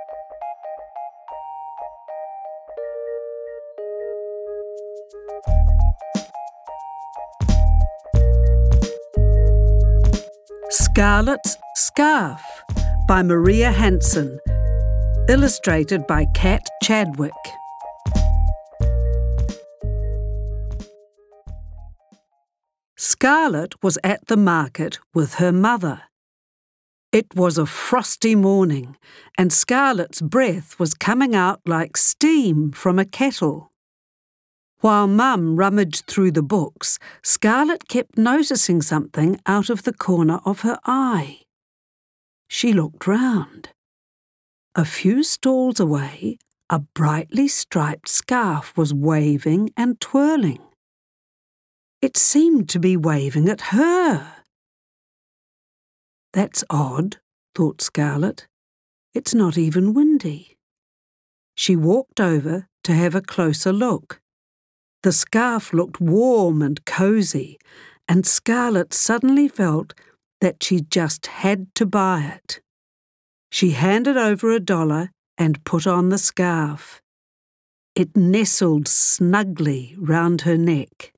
Scarlet's Scarf by Maria Hansen, illustrated by Kat Chadwick. Scarlet was at the market with her mother. It was a frosty morning, and Scarlet's breath was coming out like steam from a kettle. While Mum rummaged through the books, Scarlet kept noticing something out of the corner of her eye. She looked round. A few stalls away, a brightly striped scarf was waving and twirling. It seemed to be waving at her. "That's odd," thought Scarlet. "It's not even windy." She walked over to have a closer look. The scarf looked warm and cosy, and Scarlet suddenly felt that she just had to buy it. She handed over $1 and put on the scarf. It nestled snugly round her neck.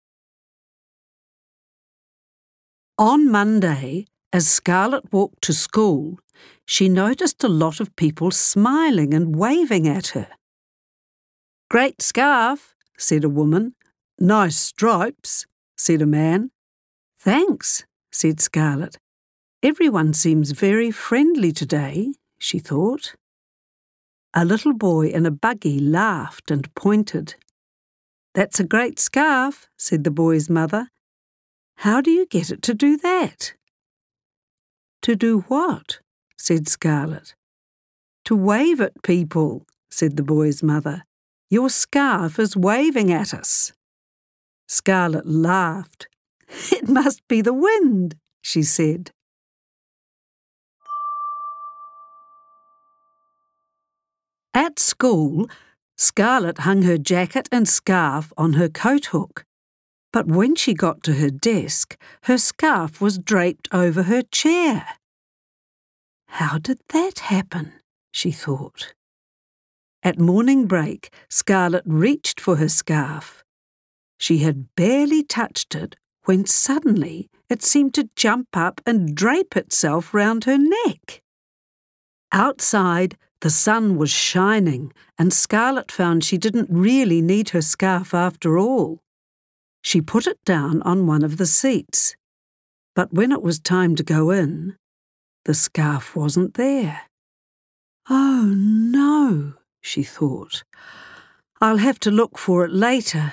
On Monday, as Scarlet walked to school, she noticed a lot of people smiling and waving at her. "Great scarf," said a woman. "Nice stripes," said a man. "Thanks," said Scarlet. "Everyone seems very friendly today," she thought. A little boy in a buggy laughed and pointed. "That's a great scarf," said the boy's mother. "How do you get it to do that?" "To do what?" said Scarlet. "To wave at people," said the boy's mother. "Your scarf is waving at us." Scarlet laughed. "It must be the wind," she said. At school, Scarlet hung her jacket and scarf on her coat hook. But when she got to her desk, her scarf was draped over her chair. "How did that happen?" she thought. At morning break, Scarlet reached for her scarf. She had barely touched it when suddenly it seemed to jump up and drape itself round her neck. Outside, the sun was shining, and Scarlet found she didn't really need her scarf after all. She put it down on one of the seats. But when it was time to go in, the scarf wasn't there. "Oh no," she thought. "I'll have to look for it later."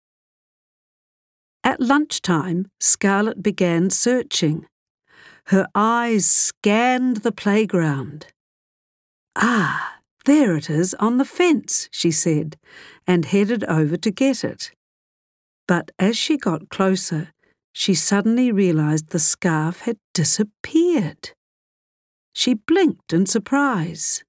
At lunchtime, Scarlet began searching. Her eyes scanned the playground. "Ah, there it is on the fence," she said, and headed over to get it. But as she got closer, she suddenly realized the scarf had disappeared. She blinked in surprise.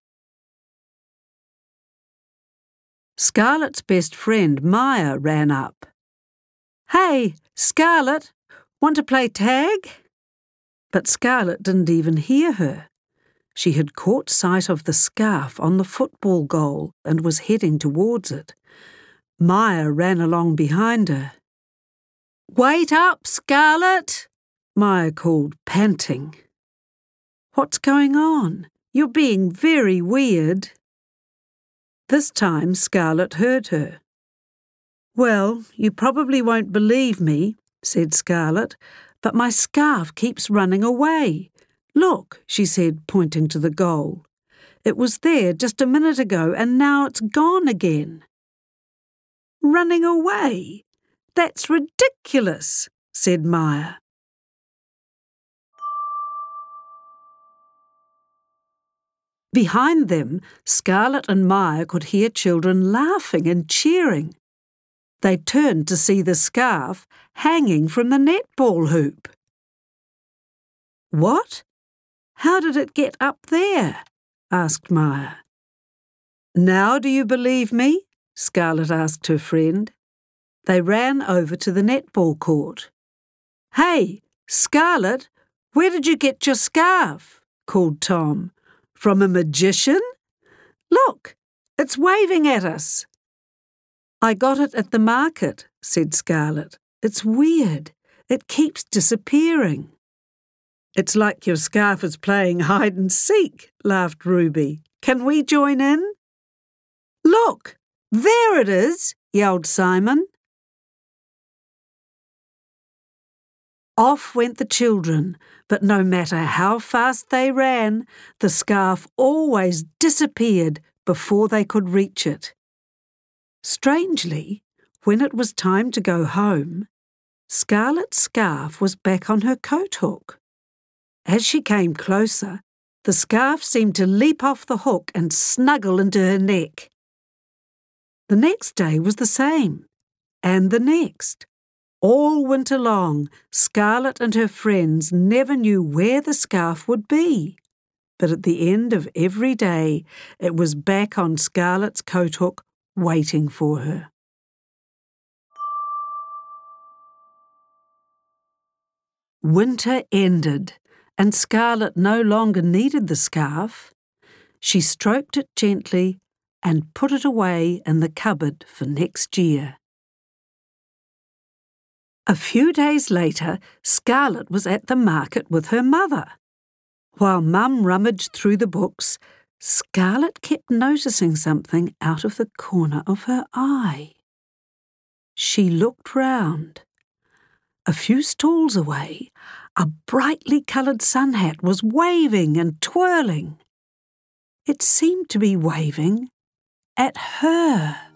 Scarlet's best friend, Maya, ran up. "Hey, Scarlet, want to play tag?" But Scarlet didn't even hear her. She had caught sight of the scarf on the football goal and was heading towards it. Maya ran along behind her. "Wait up, Scarlet!" Maya called, panting. "What's going on? You're being very weird." This time Scarlet heard her. "Well, you probably won't believe me," said Scarlet, "but my scarf keeps running away. Look," she said, pointing to the goal. "It was there just a minute ago and now it's gone again." "Running away? That's ridiculous," said Maya. Behind them, Scarlet and Maya could hear children laughing and cheering. They turned to see the scarf hanging from the netball hoop. "What? How did it get up there?" asked Maya. "Now do you believe me?" Scarlet asked her friend. They ran over to the netball court. "Hey, Scarlet, where did you get your scarf?" called Tom. "From a magician?" Look, it's waving at us. I got it at the market, said Scarlet. It's weird. It keeps disappearing. It's like your scarf is playing hide and seek, laughed Ruby. Can we join in? Look, there it is, yelled Simon. Off went the children, but no matter how fast they ran, the scarf always disappeared before they could reach it. Strangely, when it was time to go home, Scarlet's scarf was back on her coat hook. As she came closer, the scarf seemed to leap off the hook and snuggle into her neck. The next day was the same, and the next. All winter long, Scarlet and her friends never knew where the scarf would be. But at the end of every day, it was back on Scarlet's coat hook, waiting for her. Winter ended, and Scarlet no longer needed the scarf. She stroked it gently and put it away in the cupboard for next year. A few days later, Scarlet was at the market with her mother. While Mum rummaged through the books, Scarlet kept noticing something out of the corner of her eye. She looked round. A few stalls away, a brightly coloured sun hat was waving and twirling. It seemed to be waving at her.